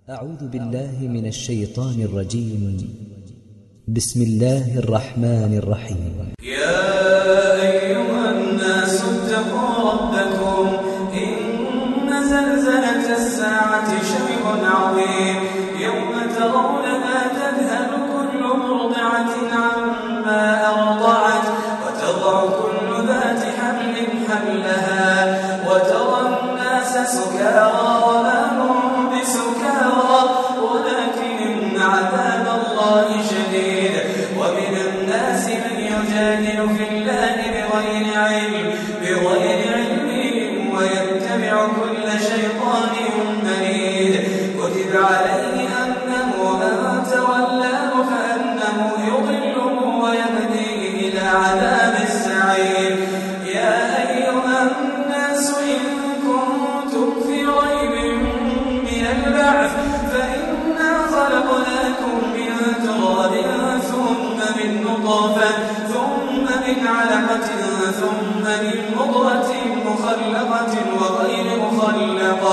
أعوذ بالله من الشيطان الرجيم. بسم الله الرحمن الرحيم. يا أيها الناس اتقوا ربكم إن زلزلة الساعة شيء عظيم يوم ترونها تذهل كل مرضعة عما أرضعت وتضع كل ذات حمل حملها وترى الناس سكارى وما هم بسكارى ولكن عذاب الله شديد ومن الناس من يجادل في الله بغير علم ويتبع كل شيطان مريد كتب عليه أنه من تولاه فأنه يضله ويهديه إلى عذاب السعير. يا أيها الناس إن كنتم في ريب من البعث فإنا خلقناكم من تراب ثم من نطفة ثم من علقة ثم من مضغة مخلقة وغير مخلقة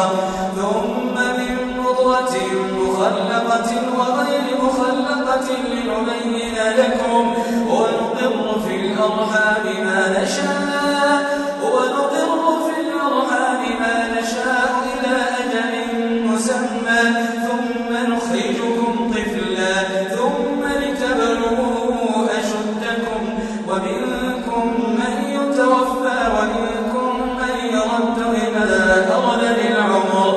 لنبين لكم ونقر في الأرحام ما نشاء إلى أجل مسمى ثم نخرجكم طفلا ثم لتبلغوا أشدكم ومنكم من يتوفى ومنكم من يرد إلى أرذل العمر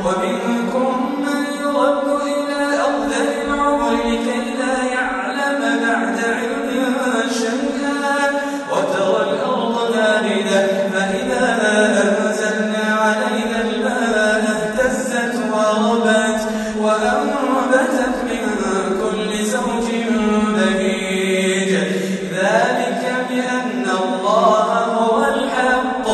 لكي لا يعلم بعد علم شيئا وترى الأرض هامدة فإذا أنزلنا عليها الماء اهتزت وربت وأنبتت من كل زوج بهيج ذلك بأن الله هو الحق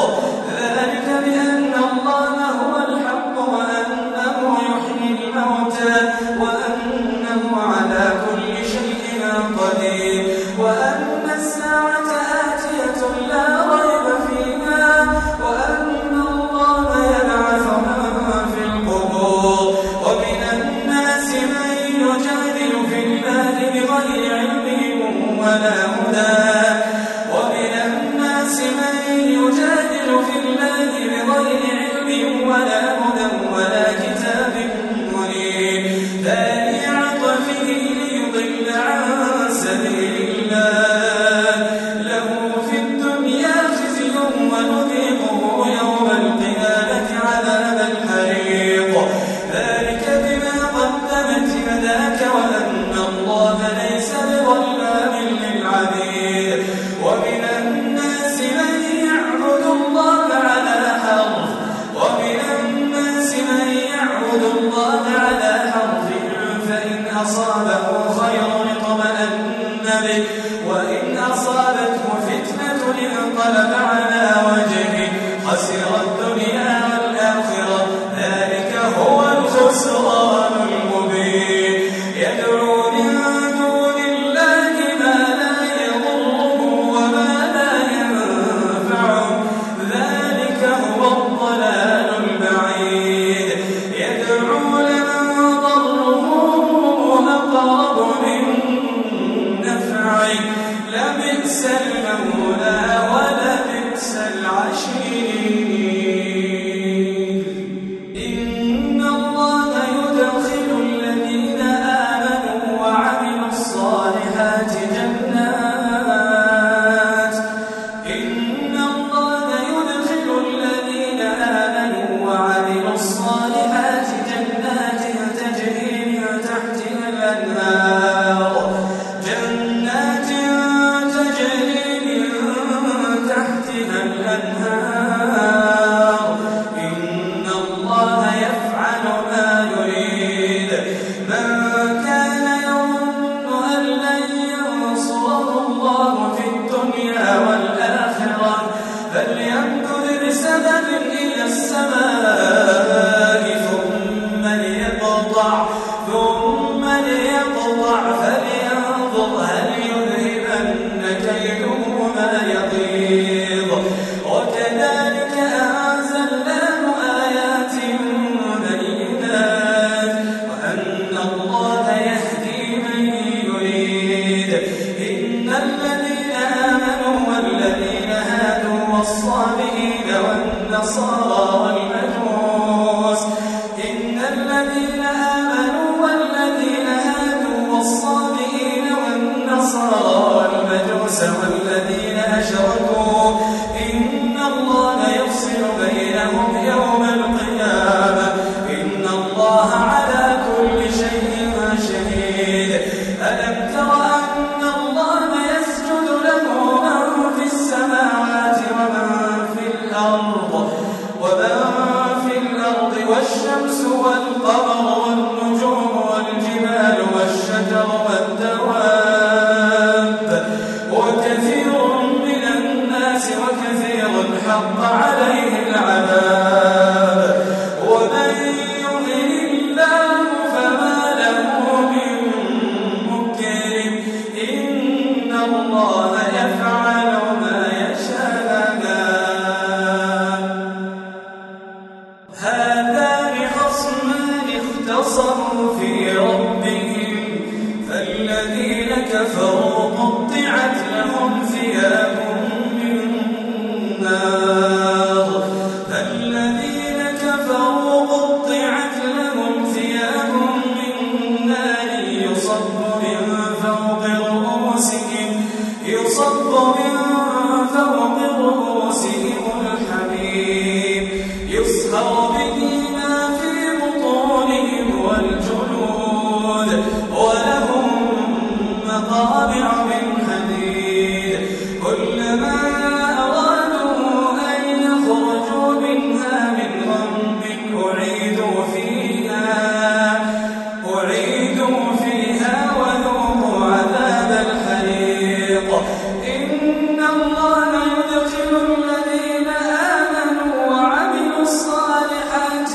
وأنه يحيي الموتى وأنه على كل شيء قدير وأن الساعة آتية لا ريب فيها وأن الله يبعث من في القبور ومن الناس من يجادل في الله بغير علم ولا هدى ولا كتاب منير ثاني عطفه ليضل عن سبيل الله له في الدنيا خزي ونذيقه يوم القيامة عذاب الحريق ذلك بما قدمت يداك وأن الله ليس بظلام للعبيد ومن الناس من يعبد الله على حرف فإن أصابه خير اطمأن به وإن أصابته فتنة انقلب على وجهه خسر الدنيا والآخرة ذلك هو الخسران المبين يدعو من دون الله ما لا يضره وما لا ينفعه ذلك هو الضلال البعيد يدعو لمن ضره أقرب من نفعه لبئس المولى ولبئس العشير. إن الله يدخل الذين آمنوا وعملوا الصالحات جنات تجري من تحتها الأنهار إن الله يفعل ما يريد من كان يظن أن لن ينصره الله في الدنيا والآخرة فليمدد بسبب إلى السماء ثم ليقطع فلينظر هل يذهبن كيده ما يغيظ وكذلك أنزلناه آيات بينات الذين آمنوا والذين هادوا والصابئين والنصارى والمجوس والذين أشركوا إن الله يفصل بينهم يوم القيامة إن الله على كل شيء شهيد. ألم تر أن الله يسجد له من في السماوات ومن في الأرض والشمس والقمر والنجوم والجبال والشجر والدواب وكثير من الناس وكثير حق عليه العذاب ومن يهن الله فما له من مكرم إن الله يفعل ما يشاء. هذان خصمان اختصموا في ربهم فالذين كفروا قطعت لهم ثياب من نار يصب من فوق رؤوسهم الحميم يصهر به ما في بطونهم والجلود ولهم مقامع من حديد كلما أرادوا أن يخرجوا منها من غم أعيدوا فيها وذوقوا عذاب الحريق إن الله يدخل الذين آمنوا وعملوا الصالحات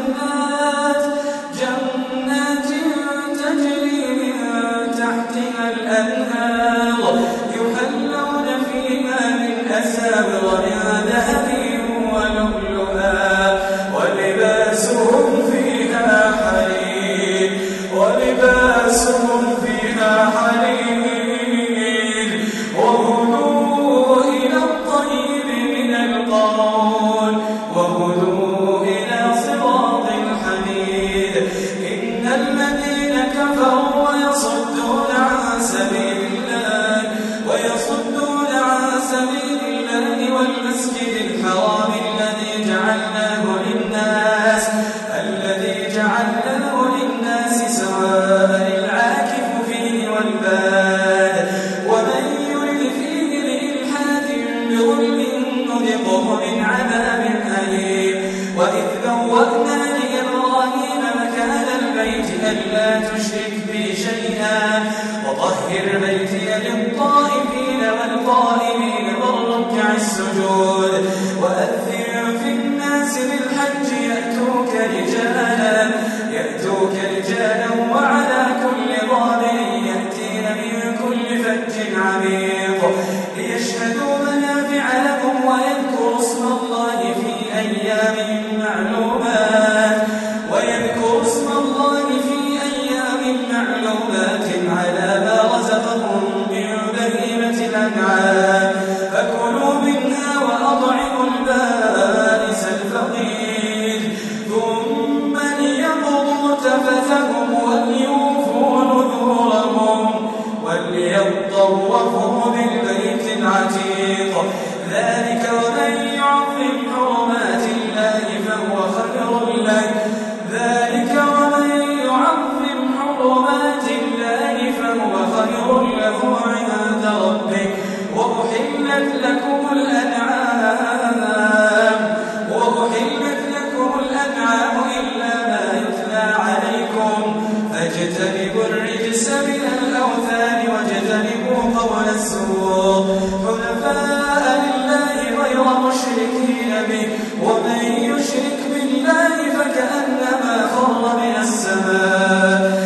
جنات تجري من تحتها الأنهار يحلون فيها من أساور من ذهب ولؤلؤا ولباسهم فيها حرير وهدوا إلى الطيب من القول وهدوا إلى صراط الحميد إن الذين كفروا ويصدون عن سبيل الله والمسجد الحرام الذي جعلناه للناس سواء العاكف فيه والباد ومن يرد فيه بإلحاد بظلم نذقه من عذاب أليم وإذ بوأنا لإبراهيم مكان البيت ألا تشرك بي شيئا وطهر بيتي للطائفين والقائمين والركع السجود وأذن في الناس بالحج يأتوك رجالا وعلى كل ضامر يأتين من كل فج عميق ليشهدوا منافع لهم ويذكروا اسم الله في أيام معلومات على ما رزقهم من بهيمة الأنعام فكلوا منها وأطعموا البائس الفقير ثم ليقضوا تفثهم وليوفوا نذورهم وليطوفوا بالبيت العتيق ذلك ومن يعظم حرمات الله فهو خير له عند ربه وأحلت لكم الأنعام إلا ما يتلى عليكم فاجتنبوا الرجس من الأوثان واجتنبوا قول الزور حنفاء لله غير مشركين به ومن يشرك بالله فكأنما خر من السماء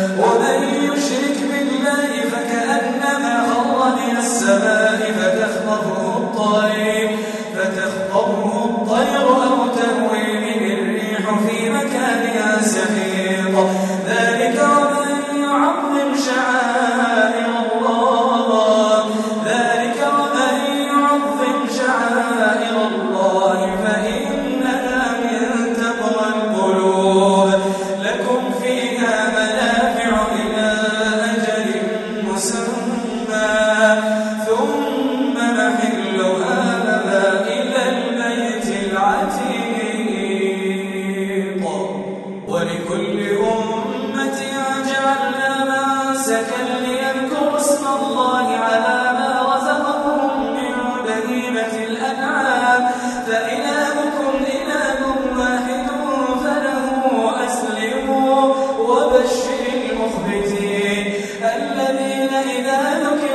فتخطفه الطير أو تهوي به الريح في مكان سحيق ذلك ومن يعظم شعائر الله فإنها من تقوى القلوب لكم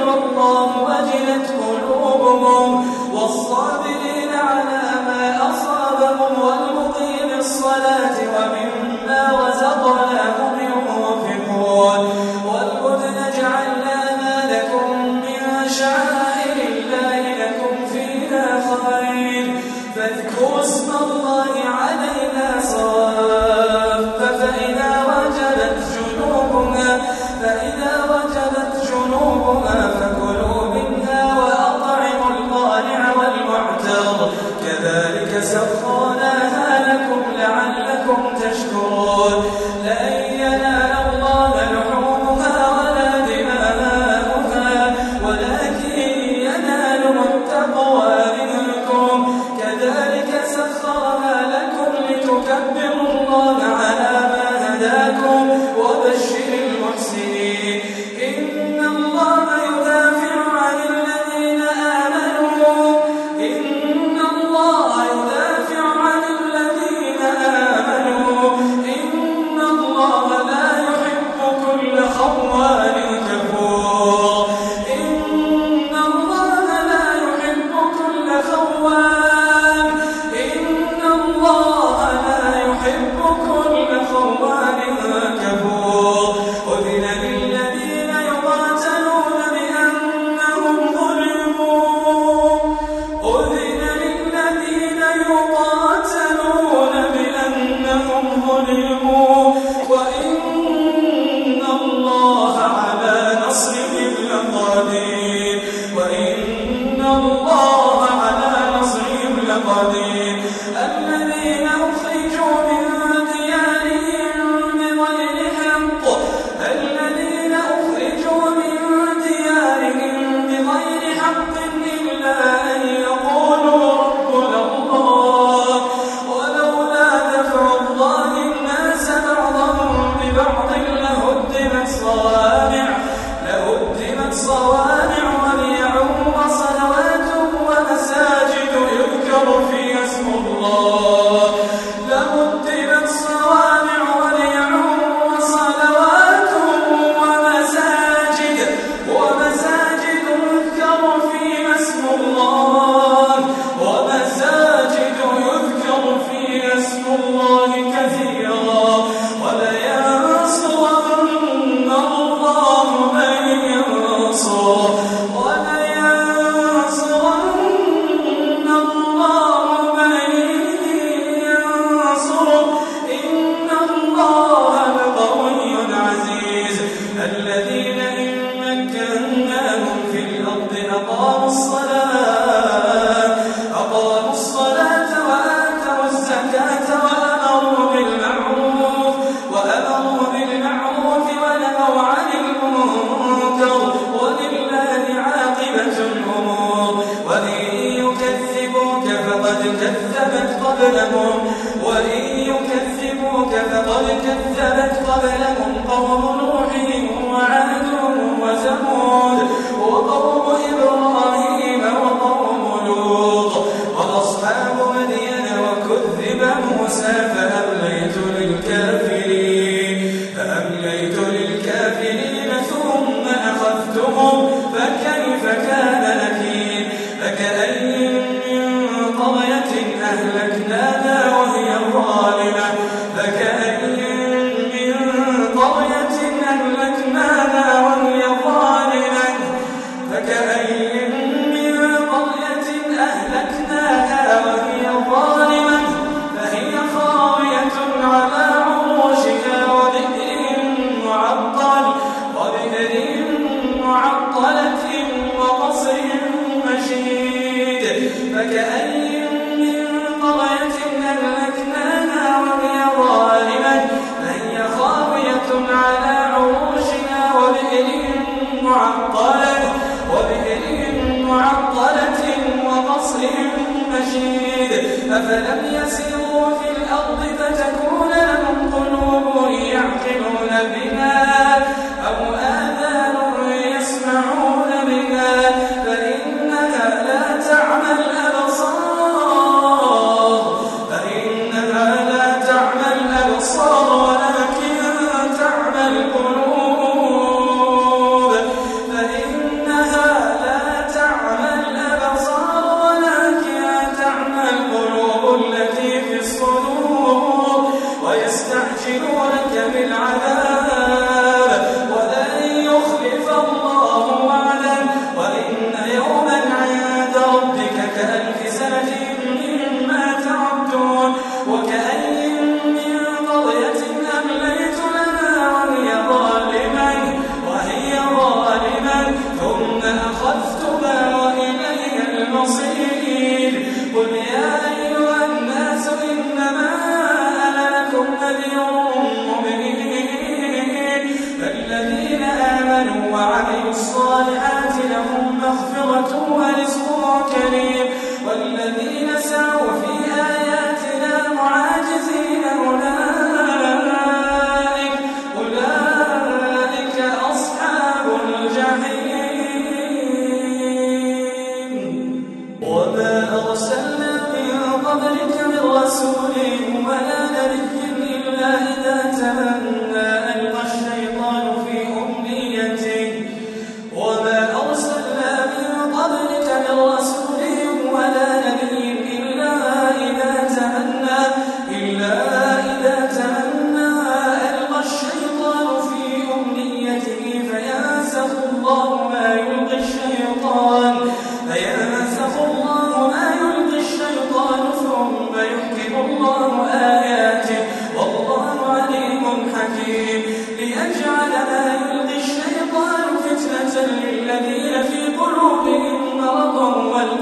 الله وجلت قلوبهم والصابرين على ما أصابهم والمقيم الصلاة ومما رزقناهم ينفقون والبدن جعلناها لكم من شعائر الله لكم فيها خير فاذكروا اسم الله عليها صواف فإذا وجبت جنوبها فكلوا منها وأطعموا القانع والمعتر كذلك سخرناها لكم لعلكم تشكرون لن ينال الله لحومها ولا دماؤها ولكن يناله التقوى منكم كذلك سخرها لكم لتكبروا الله على ما هداكم وبشر المحسنين إن الله يدافع عن الذين آمنوا إن الله يدافع عن الذين آمنوا إن الله لا يحب كل خوان كفور إن الله لا يحب كل خوان إن الله لا يحب كل خوان كفور أذن للذين يقاتلون بأنهم ظلموا أذن للذين يقاتلون بأنهم ظلموا وإن الله على نصرهم لقدير وإن الله على نصرهم لقدير الذين أخرجوا من ديارهم بغير حق الذين أخرجوا من ديارهم بغير حق إلا أن يقولوا ربنا الله ولولا دفع الله الناس بعضهم ببعض لهدمت صوامع وبيع وصلوات ومساجد يذكر فيها اسم الله لهدمت صوامع وبيع وصلوات ومساجد يذكر فيها اسم الله كثيرا ولينصرن الله من ينصره إن الله لقوي عزيز الذين إن مكناهم في الأرض أقاموا الصلاة وآتوا الزكاة وأمروا بالمعروف ونهوا عن المنكر ولله عاقبة الأمور وإن يكذبوك فقد كذبت قبلهم قوم نوح وعاد وثمود وقوم إبراهيم وقوم لوط وأصحاب مدين وكذب موسى فأمليت للكافرين ثم أخذتهم فكيف كان نكير فكأي من قرية أهلكناها وهي ظالمة فهي خاوية على عروشها وبئر معطلة وقصر مشيد فكأي من قرية أهلكناها وهي ظالمة فهي خاوية على عروشها وبئر معطلة وقصر مشيد أفلم يسيروا في الأرض فتكون لهم قلوب يعقلون بها أو آذان يسمعون بها فإنها لا تعمى الأبصار ولكن تعمى القلوب فإنها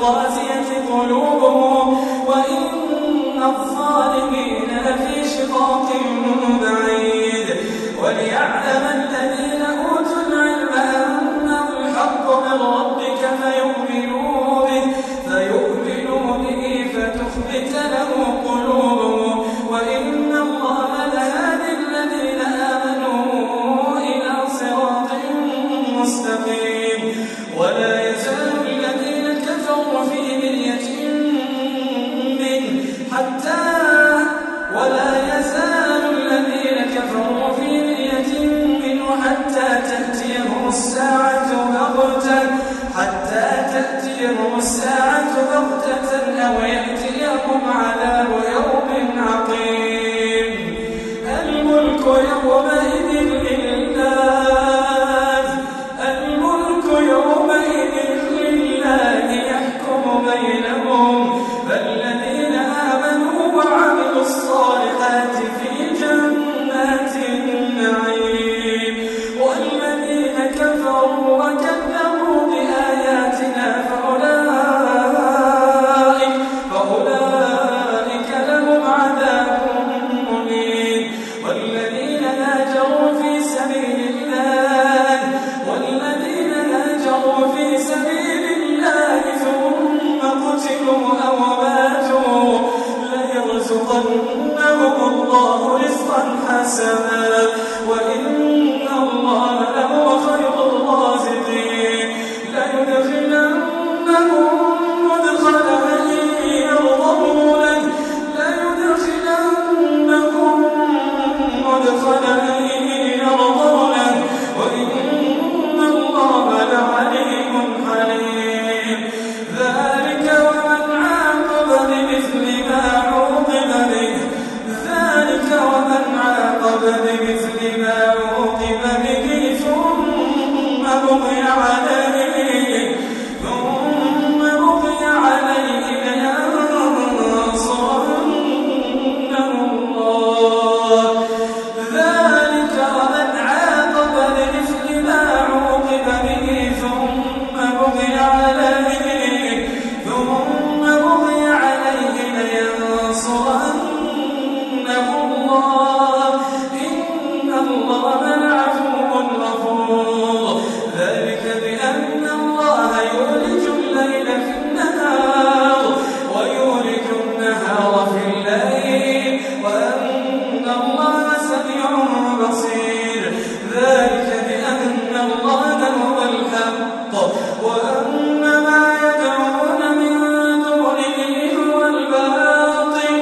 القاسية قلوبهم وإن الظالمين لفي شقاق بعيد وليعلم الذين أوتوا العلم أنه الحق من ربك فيؤمنوا به فتخبت له قلوبهم وإن الله لهادي الذين آمنوا إلى صراط مستقيم ولا يزال الذين كفروا في مرية منه حتى تأتيهم الساعة بغتة أو يأتيهم عذاب يوم عقيم الملك يومئذ لله يحكم بينهم فالذين آمنوا وعملوا الصالحات في جنات النعيم والذين كفروا وكذبوا بآياتنا فأولئك لهم عذاب مهين والذين هاجروا في سبيل الله ثم قتلوا أو ماتوا ليرزقنهم الله رزقا حسنا وإن الله لهو خير الرازقين ليدخلنهم مدخلا يرضونه وإن الله لعليم حليم ذلك ومن عاقب بمثل ما عوقب به ثم بغي عليه لينصرنه الله ذلك ومن عاقب بمثل ما عوقب به ثم بغي عليه لينصرنه الله إن الله لعفو غفور ذلك بأن الله يولج الليل في النهار ويولج النهار في الليل وأن الله سميع بصير ذلك بأن الله هو الحق وأن ما يدعون من دونه هو الباطل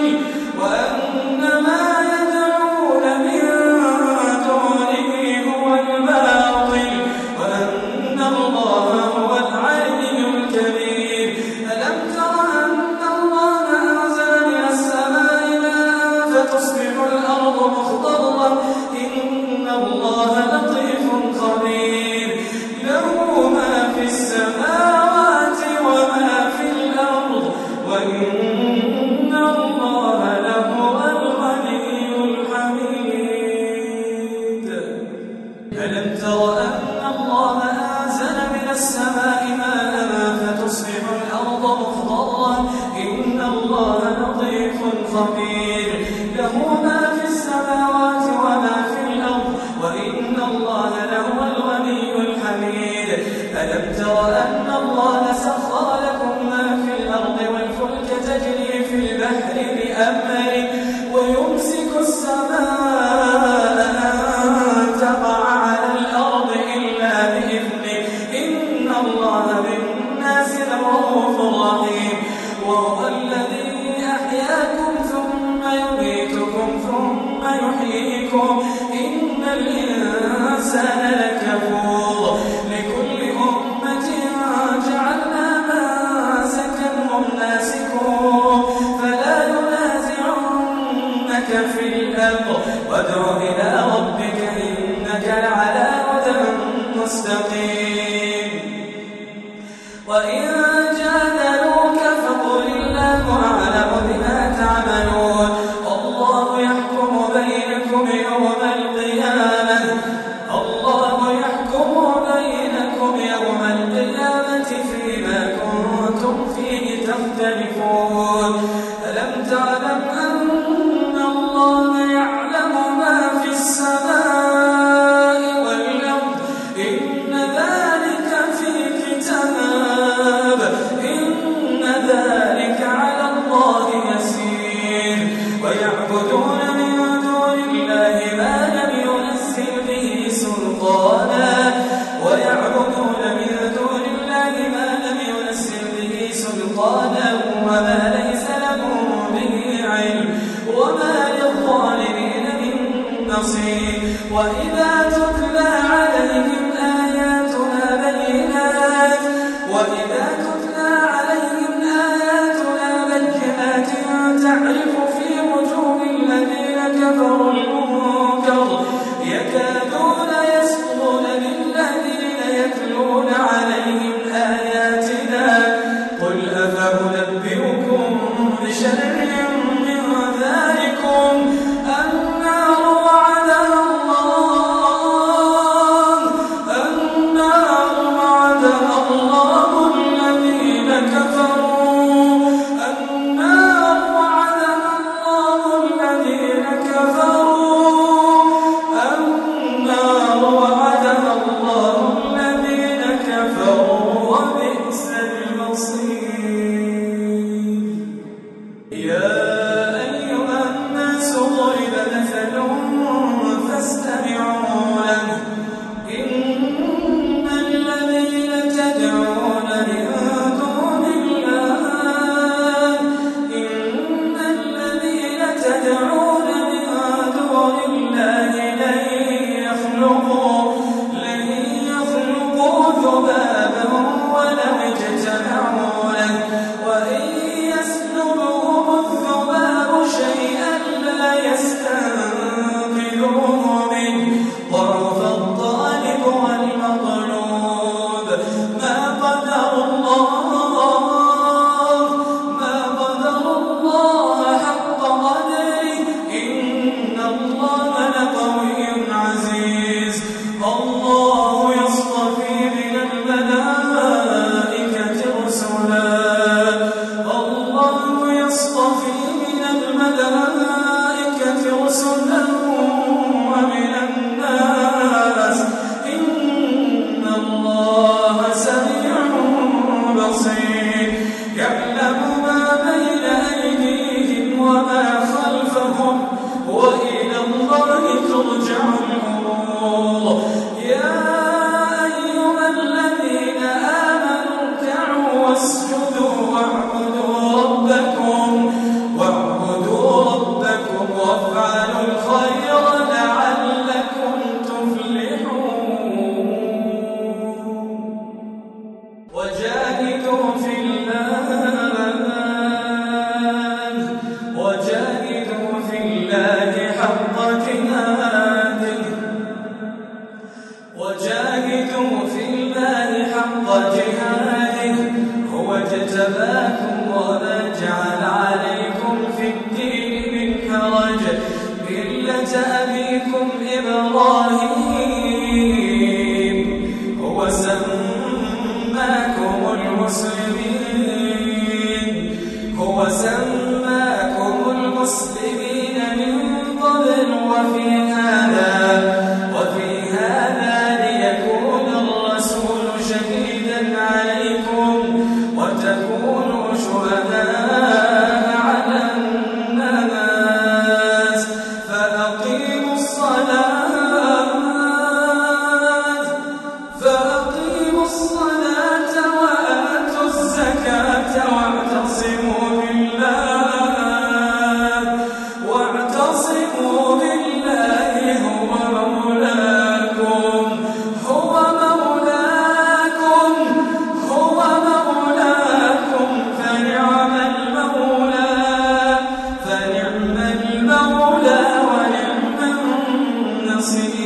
وأن الله هو العلي الكبير ألم تر أن الله أنزل من السماء ماء فتصبح الأرض مخضرا إن الله لطيف خبير له ما في السماوات وما في الأرض وإن الله لهو الغني الحميد ألم تر أن الله أنزل من السماء ماء فتصبح الأرض مخضرا إن الله لطيف خبير له ما في السماوات وما في الأرض وإن الله لهو الغني الحميد ألم تر أن الله سخر لكم ما في الأرض والفلك تجري في البحر بأمره ويمسك السماء أن تقع على الأرض إلا بإذنه إن الله بالناس لرؤوف رحيم وهو الذي أحياكم ثم يميتكم ثم يحييكم إن الإنسان لكفور لكل أمة جعلنا منسكا هم ناسكوه فلا ينازعنك في الأمر وادع إلى ربك إنك لعلى هدى مستقيم وإن جادلوك فقل الله أعلم بما تعملون الله يحكم بينكم يوم القيامة الله سلطانا ويعبدون من دون الله ما لم ينزل به سلطانا وما ليس لهم به علم وما للظالمين من نصير وإذا تتلى عليهم آياتنا بينات تعرف في وجوه الذين كفروا المنكر يكادون يسطون بالذين يتلون عليهم آياتنا قل أفأنبئكم بشر من ذلكم النار وعدها الله الذين كفروا وبئس المصير يا أيها الناس ضرب مثل فاستمعوا له إن الذين تدعون من دون الله لن يخلقوا ذبابا ولو اجتمعوا له وإن يسلبهم الذباب شيئا لا يستنقذوه منه ضعف الطالب والمطلوب ما قدر الله حق قدره إن الله لقوي عزيز الله يصطفي من الملائكة رسلا ومن الناس إن الله سميع بصير يعلم ما بين أيديهم وما خلفهم وإلى الله ترجع الأمور يا أيها الذين آمنوا اركعوا واسجدوا واعبدوا ربكم وافعلوا الخير لعلكم تفلحون وجاهدوا في الله حق جهاده هو اجتباكم وما جعل عليكم في الدين من حرج ملة أبيكم إبراهيم هو سماكم المسلمين من قبل وفي هذا ليكون الرسول شهيدا عليكم وتكونوا شهداء على الناس فأقيموا الصلاة وآتوا الزكاة واعتصموا بالله هو مولاكم فنعم المولى ونعم النصير